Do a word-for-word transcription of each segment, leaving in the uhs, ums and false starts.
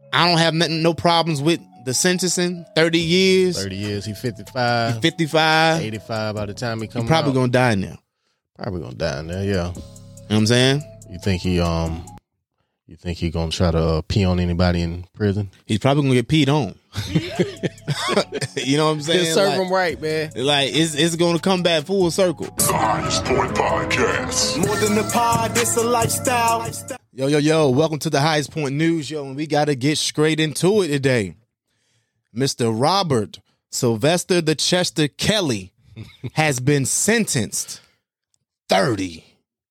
I don't have nothing, no problems with the sentencing. thirty years. thirty years. He fifty-five. He fifty-five. eighty-five by the time he comes out. He probably gonna die in there. Probably gonna die in there, yeah. You know what I'm saying? You think he um you think he gonna try to uh, pee on anybody in prison? He's probably gonna get peed on. You know what I'm saying? He'll serve like, him right, man. Like it's it's gonna come back full circle. The Highest Point Podcast. More than the pod, it's a lifestyle. Yo, yo, yo, welcome to the Highest Point News, yo, and we gotta get straight into it today. Mister Robert Sylvester the Chester Kelly has been sentenced thirty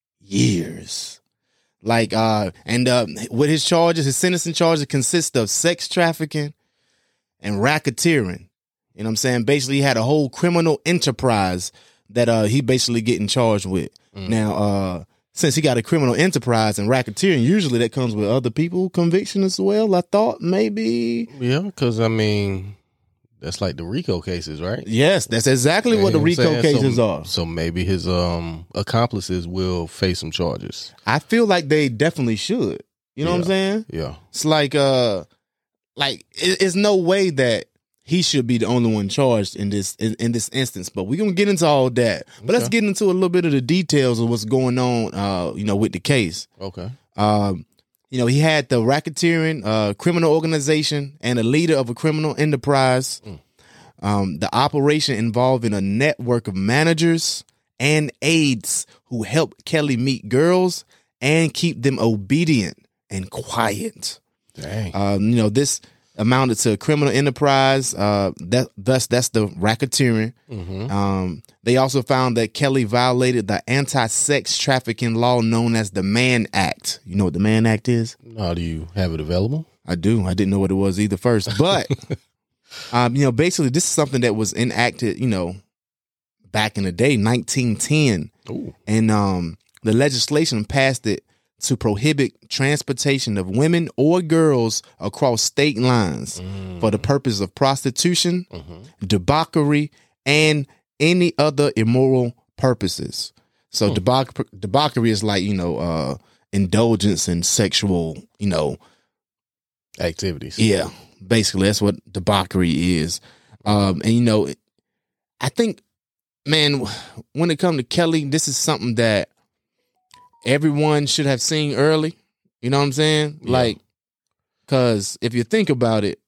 years. Like, uh, and uh, with his charges, his sentencing charges consist of sex trafficking and racketeering. You know what I'm saying? Basically, he had a whole criminal enterprise that uh, he basically getting charged with. Mm. Now, uh, since he got a criminal enterprise and racketeering, usually that comes with other people conviction as well. I thought maybe. Yeah, because, I mean, that's like the RICO cases, right? Yes, that's exactly you what the RICO saying? cases so, are. So maybe his um accomplices will face some charges. I feel like they definitely should. You know yeah. what I'm saying? Yeah. It's like, uh, like it, it's no way that he should be the only one charged in this in, in this instance. But we're gonna get into all that. But okay. Let's get into a little bit of the details of what's going on. Uh, you know, with the case. Okay. Um. You know, he had the racketeering, uh, criminal organization, and a leader of a criminal enterprise. Mm. Um, the operation involving a network of managers and aides who helped Kelly meet girls and keep them obedient and quiet. Dang. Um, you know, this amounted to a criminal enterprise. Uh, that thus, that's the racketeering. Mm-hmm. Um, they also found that Kelly violated the anti-sex trafficking law known as the Mann Act. You know what the Mann Act is? No, do you have it available? I do. I didn't know what it was either first, but um, you know, basically, this is something that was enacted, you know, back in the day, nineteen ten, Ooh. and um, the legislation passed it to prohibit transportation of women or girls across state lines mm. for the purpose of prostitution, mm-hmm. debauchery, and any other immoral purposes. So mm. debauch- debauchery is like, you know, uh, indulgence in sexual, you know, activities. Yeah, basically that's what debauchery is. Um, and, you know, I think, man, when it comes to Kelly, this is something that everyone should have seen early. You know what I'm saying? Yeah. Like, because if you think about it,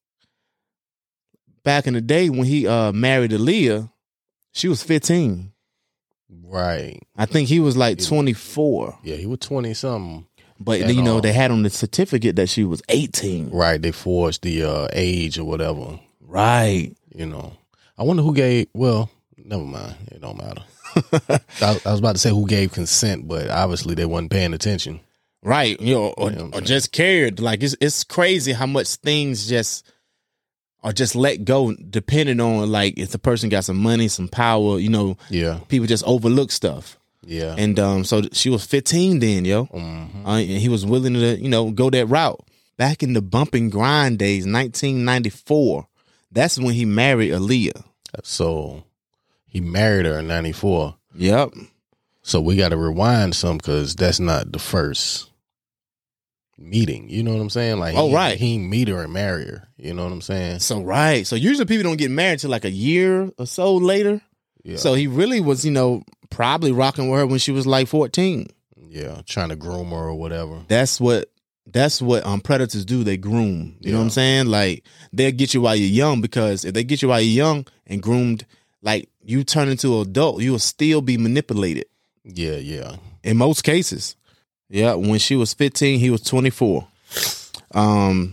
back in the day when he uh, married Aaliyah, she was fifteen. Right. I think he was like twenty-four. Yeah, he was twenty-something. But, you know, they had on the certificate that she was eighteen. Right. They forged the uh, age or whatever. Right. You know. I wonder who gave, well, never mind. It don't matter. I, I was about to say who gave consent, but obviously they wasn't paying attention. Right. You know, or, you know or just cared. Like, it's it's crazy how much things just are just let go depending on, like, if the person got some money, some power, you know. Yeah. People just overlook stuff. Yeah. And um, so she was fifteen then, yo. Mm-hmm. Uh, and he was willing to, you know, go that route. Back in the bump and grind days, nineteen ninety-four, that's when he married Aaliyah. So he married her in ninety-four. Yep. So we got to rewind some because that's not the first meeting. You know what I'm saying? Like, oh, he, right. He meet her and marry her. You know what I'm saying? So, right. So usually people don't get married till like a year or so later. Yeah. So he really was, you know, probably rocking with her when she was like fourteen. Yeah. Trying to groom her or whatever. That's what That's what um predators do. They groom. You yeah. know what I'm saying? Like, they'll get you while you're young, because if they get you while you're young and groomed, like, you turn into an adult, you will still be manipulated. Yeah, yeah. In most cases. Yeah, when she was fifteen, he was twenty-four. Um,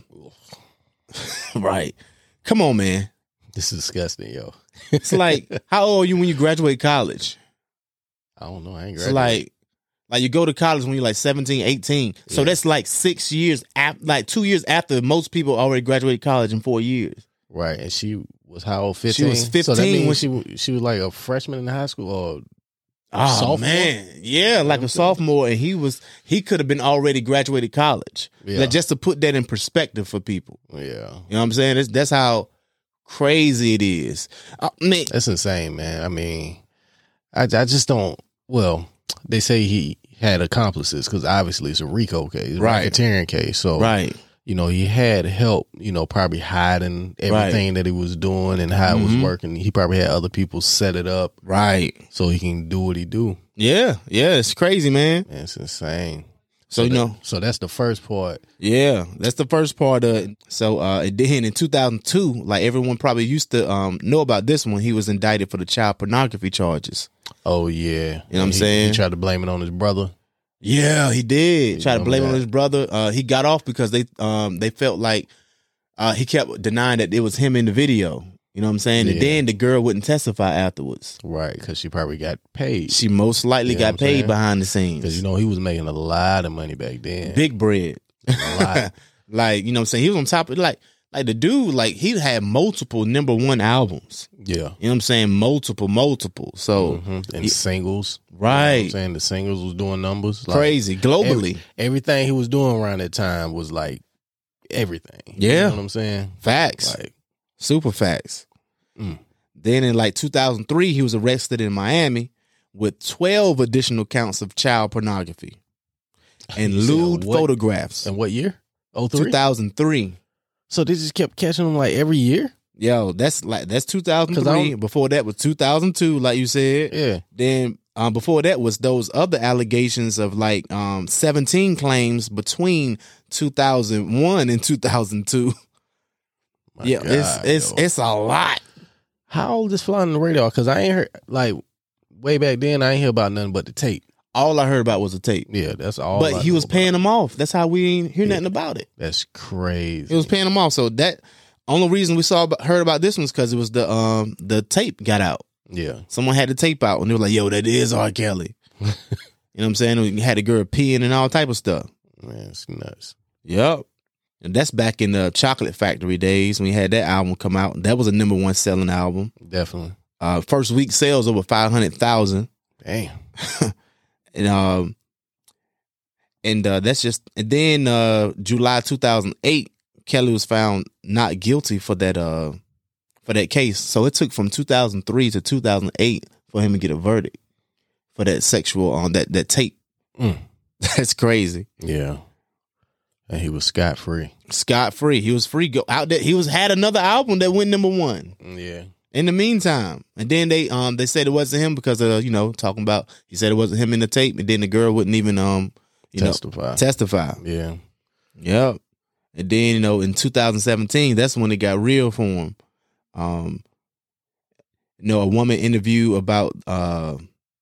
right. Come on, man. This is disgusting, yo. It's like, how old are you when you graduate college? I don't know. I ain't graduated. So like, like you go to college when you're like seventeen, eighteen. So yeah. that's like six years, after, like two years after most people already graduated college in four years. Right. And she was how old? fifteen? She was fifteen. So that means when she, she was like a freshman in high school or oh, sophomore? Man. Yeah, like a sophomore. And he was, he could have been already graduated college. Yeah. Like, just to put that in perspective for people. Yeah. You know what I'm saying? That's, that's how crazy it is. I mean, that's insane, man. I mean, I, I just don't, well, they say he had accomplices because obviously it's a RICO case, right? Racketeering case. So, right. you know, he had help, you know, probably hiding everything right. that he was doing and how mm-hmm. it was working. He probably had other people set it up. Right. So he can do what he do. Yeah. Yeah. It's crazy, man. man it's insane. So, so you that, know. So that's the first part. Yeah. That's the first part of it. So, uh, then in two thousand two, like everyone probably used to um, know about this one, he was indicted for the child pornography charges. Oh, yeah. You know and what I'm he, saying? He tried to blame it on his brother. Yeah, he did. Try to blame that. it on his brother. Uh, he got off because they um they felt like uh, he kept denying that it was him in the video. You know what I'm saying? Yeah. And then the girl wouldn't testify afterwards. Right, because she probably got paid. She most likely You know got paid saying? behind the scenes. Because, you know, he was making a lot of money back then. Big bread. A lot. Like, you know what I'm saying? He was on top of like like the dude, like he had multiple number one albums. Yeah. You know what I'm saying? Multiple, multiple. So mm-hmm. And he, singles. Right. You know what I'm saying? The singles was doing numbers. Like, crazy. Globally. Every, everything he was doing around that time was like everything. Yeah. You know what I'm saying? Facts. Like super facts. Mm. Then in like two thousand three, he was arrested in Miami with twelve additional counts of child pornography and lewd what, photographs. And what year? Oh, three? two thousand three. So they just kept catching him like every year? Yo, that's like that's two thousand three. Before that was two thousand two, like you said. Yeah. Then um, before that was those other allegations of like um, seventeen claims between two thousand one and two thousand two. My yeah, God, it's it's yo. it's a lot. How old is Flying on the Radar? Because I ain't heard, like, way back then, I ain't hear about nothing but the tape. All I heard about was a tape. Yeah, that's all. But I he was know paying about. them off. That's how we ain't hear Yeah. nothing about it. That's crazy. He was paying them off. So that only reason we saw heard about this one is because it was the um the tape got out. Yeah. Someone had the tape out and they were like, "Yo, that is R. Kelly." You know what I'm saying? We had a girl peeing and all type of stuff. Man, it's nuts. Yep. And that's back in the Chocolate Factory days when we had that album come out. That was a number one selling album. Definitely. Uh, first week sales over five hundred thousand. Damn. and um, and uh, that's just. And then uh, July two thousand eight, Kelly was found not guilty for that uh for that case. So it took from two thousand three to two thousand eight for him to get a verdict for that sexual on um, that that tape. Mm. That's crazy. Yeah. And he was scot free. Scot free. He was free. Go out there. He was had another album that went number one. Yeah. In the meantime, and then they um they said it wasn't him because of you know talking about he said it wasn't him in the tape, and then the girl wouldn't even um you testify. know testify. Yeah. Yep. And then you know in two thousand seventeen, that's when it got real for him. Um, you know, a woman interview about uh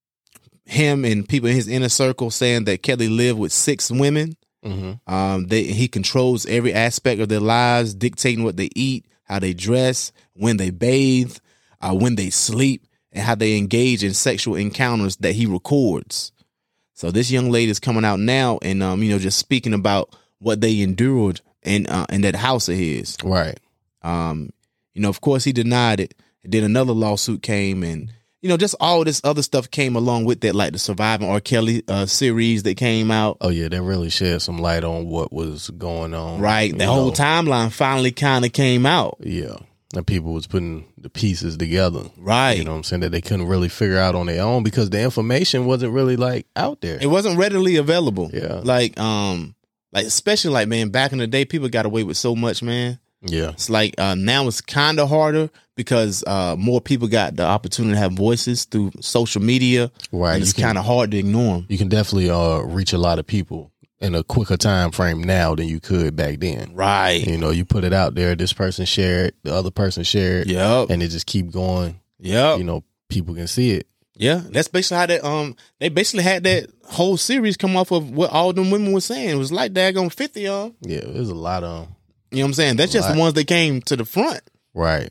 him and people in his inner circle saying that Kelly lived with six women. Mm-hmm. Um, they he controls every aspect of their lives, dictating what they eat, how they dress, when they bathe, uh, when they sleep, and how they engage in sexual encounters that he records. So this young lady is coming out now and um, you know, just speaking about what they endured in uh, in that house of his. Right. Um, you know, of course he denied it. And then another lawsuit came and you know, just all this other stuff came along with that, like the Surviving R. Kelly uh, series that came out. Oh, yeah, that really shed some light on what was going on. Right. The whole know. timeline finally kind of came out. Yeah. And people was putting the pieces together. Right. You know what I'm saying? That they couldn't really figure out on their own because the information wasn't really, like, out there. It wasn't readily available. Yeah. Like, um, like especially, like, man, back in the day, people got away with so much, man. Yeah. It's like uh, now it's kind of harder because uh, more people got the opportunity to have voices through social media. Right. And it's kind of hard to ignore them. You can definitely uh, reach a lot of people in a quicker time frame now than you could back then. Right. You know, you put it out there, this person shared, the other person shared. Yep. And it just keep going. Yep. You know, people can see it. Yeah. That's basically how that, um, they basically had that whole series come off of what all them women were saying. It was like daggone fifty of them. Yeah. There's a lot of them. You know what I'm saying? That's just the ones that came to the front. Right.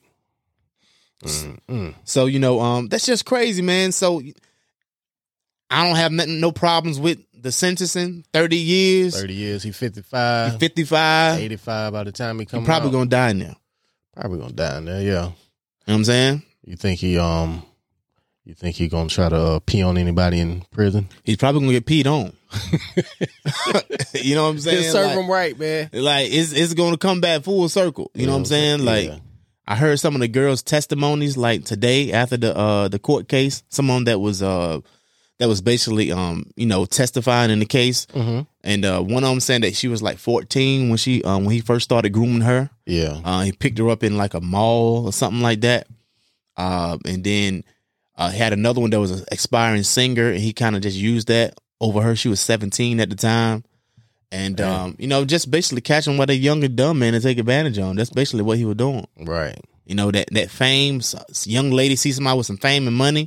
Mm-mm. So, you know, um, that's just crazy, man. So I don't have nothing, no problems with the sentencing. thirty years. thirty years. He fifty-five. He fifty-five. eighty-five by the time he comes out. Probably going to die now. Probably going to die in there, yeah. You know what I'm saying? You think he, um, you think he going to try to uh, pee on anybody in prison? He's probably going to get peed on. You know what I'm saying? Just serve like, him right, man. Like it's it's going to come back full circle. You, you know, know what I'm saying? Yeah. Like I heard some of the girls' testimonies like today after the uh the court case. Someone that was uh that was basically, um, you know, testifying in the case. Mm-hmm. And uh, one of them saying that she was like fourteen when she um, when he first started grooming her. Yeah. Uh, he picked her up in like a mall or something like that. Uh, and then uh, he had another one that was an expiring singer, and he kind of just used that over her. She was seventeen at the time. And, um, you know, just basically catching what a young and dumb man to take advantage on. That's basically what he was doing. Right. You know, that that fame, young lady sees somebody with some fame and money,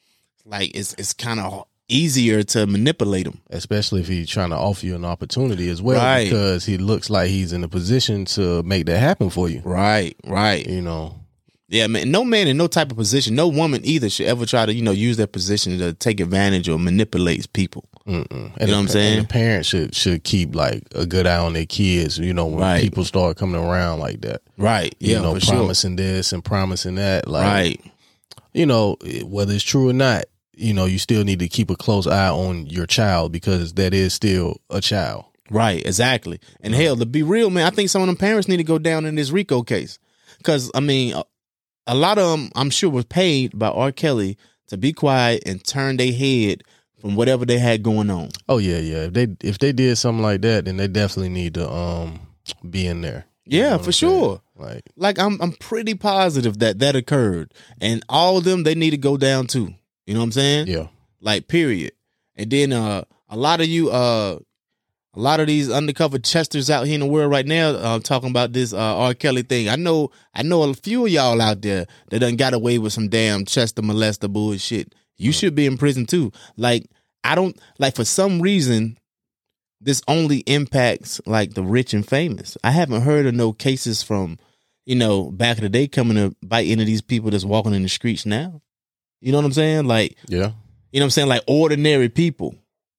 like it's it's kind of easier to manipulate him. Especially if he's trying to offer you an opportunity as well, Right. because he looks like he's in a position to make that happen for you. Right, right. You know, Yeah, man. No man in no type of position, no woman either should ever try to, you know, use their position to take advantage or manipulate people. Mm-mm. And You know the, what I'm saying? And the parents should should keep like a good eye on their kids. You know, when Right. people start coming around like that, Right. you Yeah, know, for sure. promising this and promising that, like, Right. you know, whether it's true or not, you know, you still need to keep a close eye on your child, because that is still a child. Right, exactly. And hell, to be real, man, I think some of them parents need to go down in this RICO case. Because, I mean, a, a lot of them, I'm sure, was paid by R. Kelly to be quiet and turn their head from whatever they had going on. Oh yeah, yeah. If they if they did something like that, then they definitely need to um be in there. You Yeah, know what for I'm sure. saying? Like, Like, I'm I'm pretty positive that that occurred. And all of them, they need to go down too. You know what I'm saying? yeah, Like, period. And then uh, a lot of you, uh, a lot of these undercover Chesters out here in the world right now, uh, talking about this uh, R. Kelly thing. I know, I know a few of y'all out there that done got away with some damn Chester molester bullshit. You should be in prison too. Like, I don't like for some reason this only impacts like the rich and famous. I haven't heard of no cases from, you know, back in the day coming to bite into these people that's walking in the streets now. You know what I'm saying? Like, yeah. you know what I'm saying? Like ordinary people.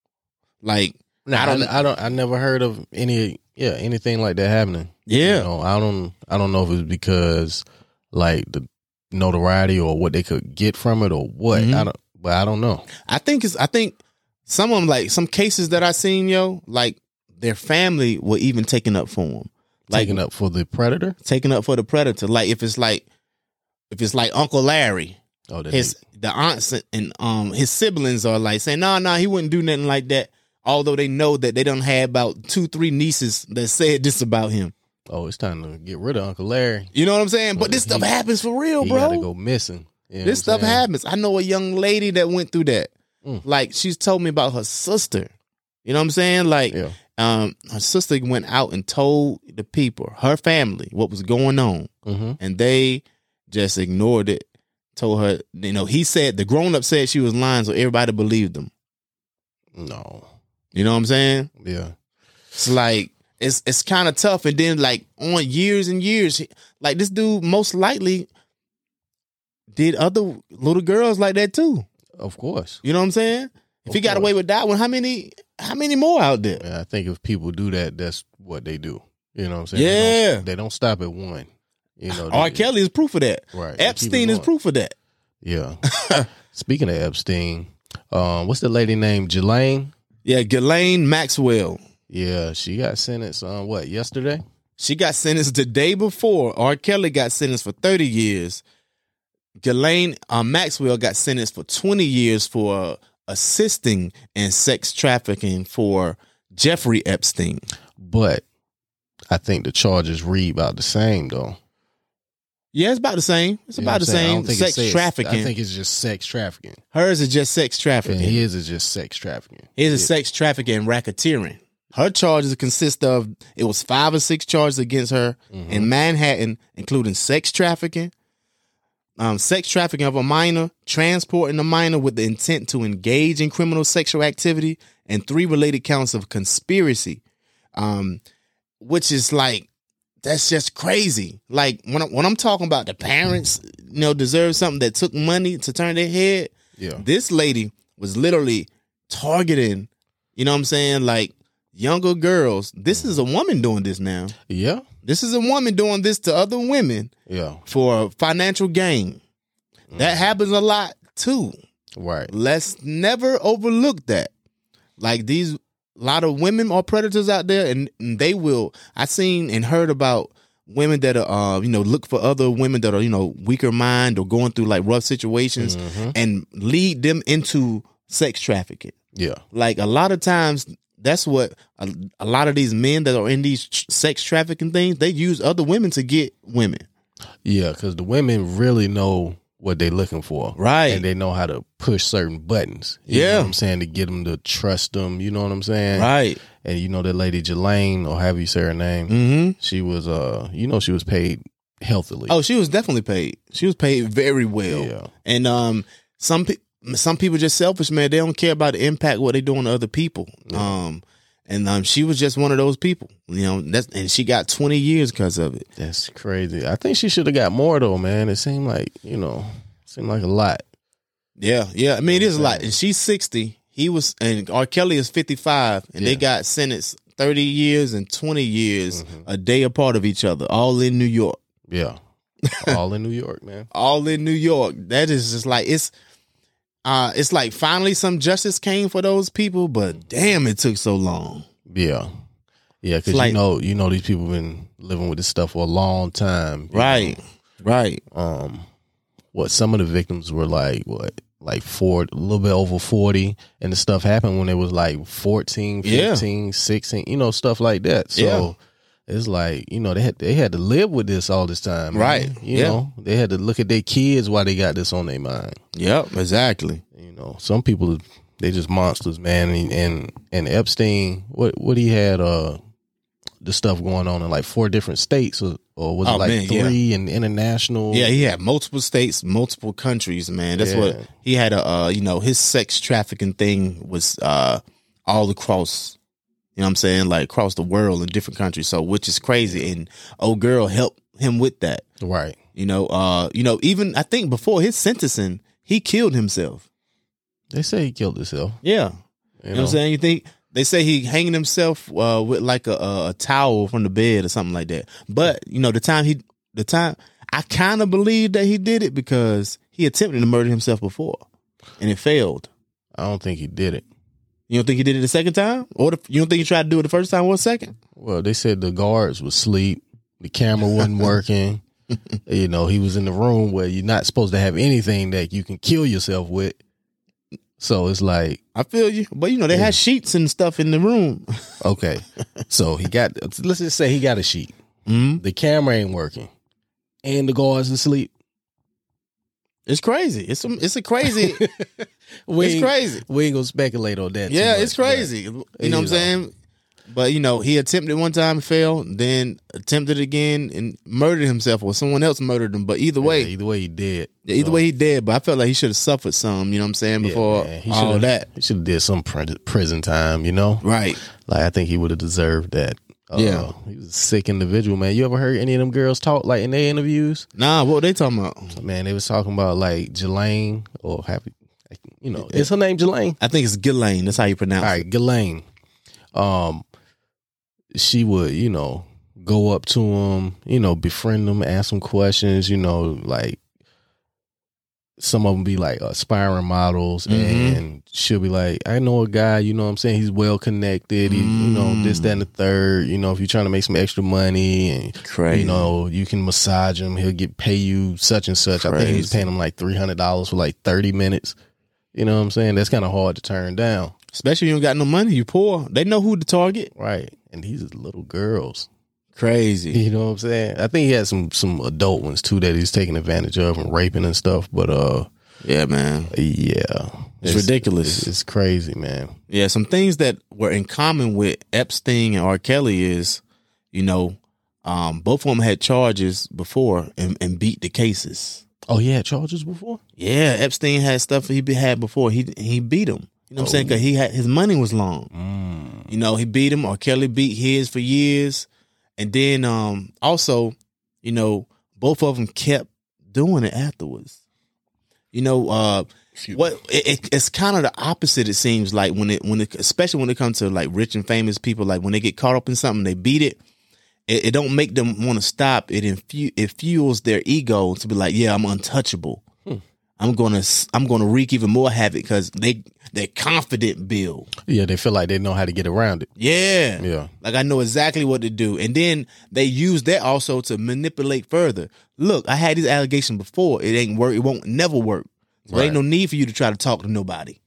Like, Nah, I don't, I, I don't. I never heard of any. Yeah, anything like that happening. Yeah. You know, I don't. I don't know if it's because like the notoriety or what they could get from it or what. Mhm. I don't. But I don't know. I think it's, I think some of them, like some cases that I seen, yo, like their family were even taking up for them. Like, Taking up for the predator. taking up for the predator. Like if it's like, if it's like Uncle Larry, Oh, that his, the aunts and um his siblings are like saying, no, nah, no, nah, he wouldn't do nothing like that. Although they know that they done had about two, three nieces that said this about him. Oh, it's time to get rid of Uncle Larry. You know what I'm saying? But Well, this stuff he- happens for real, He bro. got to go missing. You know This what I'm stuff saying? happens. I know a young lady that went through that. Mm. Like, she's told me about her sister. You know what I'm saying? Like, Yeah. um, her sister went out and told the people, her family, what was going on. Mm-hmm. And they just ignored it. Told her, you know, he said, the grown up said she was lying, so everybody believed him. No. You know what I'm saying? Yeah. It's like, it's it's kind of tough. And then, like, on years and years, like, this dude most likely did other little girls like that too. Of course. You know what I'm saying? If Of he got course. away with that one, how many how many more out there? And I think if people do that, that's what they do. You know what I'm saying? Yeah. They don't, they don't stop at one. You know. R. they- Kelly is proof of that. Right. They keep Epstein it is going. proof of that. Yeah. Speaking of Epstein, um, what's the lady named Ghislaine? Yeah, Ghislaine Maxwell. Yeah, she got sentenced on what, yesterday? She got sentenced the day before. R. Kelly got sentenced for thirty years. Ghislaine uh, Maxwell got sentenced for twenty years for uh, assisting in sex trafficking for Jeffrey Epstein. But I think the charges read about the same though. Yeah, it's about the same. It's You know about what the I'm saying? I same. don't think it Sex says- trafficking. I think it's just sex trafficking. Hers is just sex And trafficking. his is just sex trafficking. His is Yeah. sex trafficking and racketeering. Her charges consist of, it was five or six charges against her Mm-hmm. in Manhattan, including sex trafficking, um, sex trafficking of a minor, transporting a minor with the intent to engage in criminal sexual activity, and three related counts of conspiracy, um, which is like, that's just crazy. Like when, I, when I'm talking about the parents, you know, deserve something that took money to turn their head. Yeah. This lady was literally targeting, you know what I'm saying, like younger girls. This is a woman doing this now. Yeah. This is a woman doing this to other women Yeah. for financial gain. That happens a lot too. Right. Let's never overlook that. Like these, a lot of women are predators out there, and, and they will. I seen and heard about women that are, uh, you know, look for other women that are, you know, weaker mind or going through like rough situations, Mm-hmm. and lead them into sex trafficking. Yeah. Like a lot of times, that's what a, a lot of these men that are in these ch- sex trafficking things, they use other women to get women. Yeah, because the women really know what they're looking for. Right. And they know how to push certain buttons. You Yeah. know what I'm saying? To get them to trust them. You know what I'm saying? Right. And you know that lady Jelaine, or however you say her name, Mm-hmm. she was, uh, you know, she was paid healthily. Oh, she was definitely paid. She was paid very well. Yeah. And um, some people, some people just selfish, man. They don't care about the impact what they doing to other people. Yeah. Um, and um, she was just one of those people, you know. That's and she got twenty years because of it. That's crazy. I think she should have got more though, man. It seemed like you know, seemed like a lot. Yeah, yeah. I mean, it is a lot. And she's sixty. He was, and R. Kelly is fifty-five, and yeah. they got sentenced thirty years and twenty years, mm-hmm. a day apart of each other, all in New York. Yeah, all in New York, man. All in New York. That is just like it's. Uh, it's like finally some justice came for those people, but damn, it took so long. Yeah, yeah, because like, you know, you know, these people been living with this stuff for a long time, right? Know? Right. Um, what some of the victims were like, what, like four, a little bit over forty, and the stuff happened when it was like fourteen, fifteen, yeah. sixteen, you know, stuff like that. So. Yeah. It's like, you know, they had they had to live with this all this time. Right. Man. You yeah. know, they had to look at their kids while they got this on their mind. Yep, exactly. You know, some people, they just monsters, man. And and, and Epstein, what what he had, uh, the stuff going on in like four different states, or, or was it oh, like man, three yeah. and international? Yeah, he had multiple states, multiple countries, man. That's yeah. what he had. A uh, you know, his sex trafficking thing was uh, all across. You know what I'm saying? Like across the world in different countries. So, which is crazy. And old girl helped him with that. Right. You know, uh, you know, even I think before his sentencing, he killed himself. They say he killed himself. Yeah. You, you know? know what I'm saying? You think they say he hanging himself uh, with like a, a, a towel from the bed or something like that. But, you know, the time he, the time I kind of believe that he did it because he attempted to murder himself before and it failed. I don't think he did it. You don't think he did it the second time? Or the, you don't think he tried to do it the first time or second? Well, they said the guards was asleep. The camera wasn't working. You know, he was in the room where you're not supposed to have anything that you can kill yourself with. So it's like... I feel you. But, you know, they yeah. had sheets and stuff in the room. Okay. So he got... Let's just say he got a sheet. Mm-hmm. The camera ain't working. And the guards asleep. It's crazy. It's a, it's a crazy... we it's crazy. We ain't gonna speculate on that. Yeah, much, it's crazy. You know what I'm know. saying? But, you know, he attempted one time, failed, then attempted again and murdered himself, or someone else murdered him. But either way... Yeah, either way, he did. Yeah, either so. way, he did. But I felt like he should have suffered some, you know what I'm saying, before yeah, he all that. He should have did some prison time, you know? Right. Like, I think he would have deserved that. Uh, yeah. He was a sick individual, man. You ever heard any of them girls talk, like, in their interviews? Nah, what were they talking about? Man, they was talking about, like, Jelaine, or happy... You know, is her name Jelaine? I think it's Ghislaine. That's how you pronounce it. All right, Ghislaine. Um, she would, you know, go up to him, you know, befriend him, ask him questions, you know, like some of them be like aspiring models, mm-hmm. and she'll be like, I know a guy, you know what I'm saying? He's well connected, he, mm. you know, this, that, and the third, you know, if you're trying to make some extra money and, Crazy. you know, you can massage him, he'll get pay you such and such. Crazy. I think he's paying him like three hundred dollars for like thirty minutes. You know what I'm saying? That's kind of hard to turn down. Especially if you don't got no money, you poor. They know who to target. Right. And these are little girls. Crazy. You know what I'm saying? I think he had some some adult ones too that he's taking advantage of and raping and stuff. But uh yeah, man. Yeah. It's, it's ridiculous. It's, it's crazy, man. Yeah, some things that were in common with Epstein and R. Kelly is, you know, um, both of them had charges before and, and beat the cases. Oh, he had charges before? Yeah, Epstein had stuff he had before. He he beat him. You know what oh. I'm saying? Because he had his money was long. Mm. You know, he beat him, or Kelly beat his for years. And then um, also, you know, both of them kept doing it afterwards. You know, uh, what it, it, it's kind of the opposite. It seems like when it when it, especially when it comes to like rich and famous people, like when they get caught up in something, they beat it. It, it don't make them want to stop. It infu- it fuels their ego to be like, yeah, I'm untouchable. Hmm. I'm gonna I'm gonna wreak even more havoc because they they're confident, Bill. Yeah, they feel like they know how to get around it. Yeah, yeah. Like I know exactly what to do, and then they use that also to manipulate further. Look, I had these allegations before. It ain't work. It won't never work. So right. There ain't no need for you to try to talk to nobody.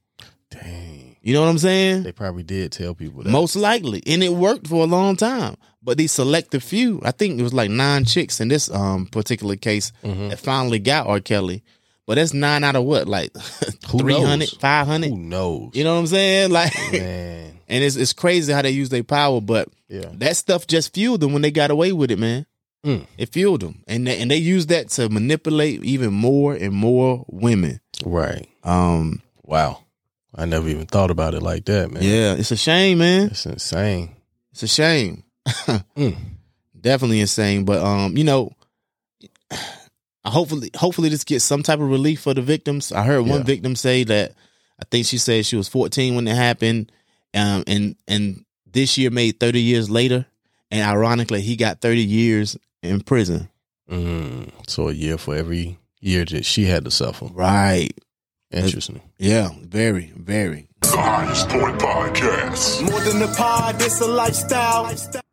Dang. You know what I'm saying? They probably did tell people that. Most likely. And it worked for a long time. But these selective few, I think it was like nine chicks in this um particular case Mhm. that finally got R. Kelly. But that's nine out of what? Like Who three hundred, knows? five hundred? Who knows? You know what I'm saying? Like, Man. and it's it's crazy how they use their power, but Yeah. that stuff just fueled them when they got away with it, man. Mm. It fueled them. And they, and they used that to manipulate even more and more women. Right. Um, Wow. I never even thought about it like that, man. yeah, it's a shame, man. It's insane. It's a shame. Mm. Definitely insane. But um, you know, hopefully hopefully this gets some type of relief for the victims. I heard one Yeah. victim say that I think she said she was fourteen when it happened. Um and and this year made thirty years later. And ironically, he got thirty years in prison. Mm. So a year for every year that she had to suffer. Right. Interesting. Yeah, very, very. The Highest Point Podcast. More than a pod, it's a lifestyle.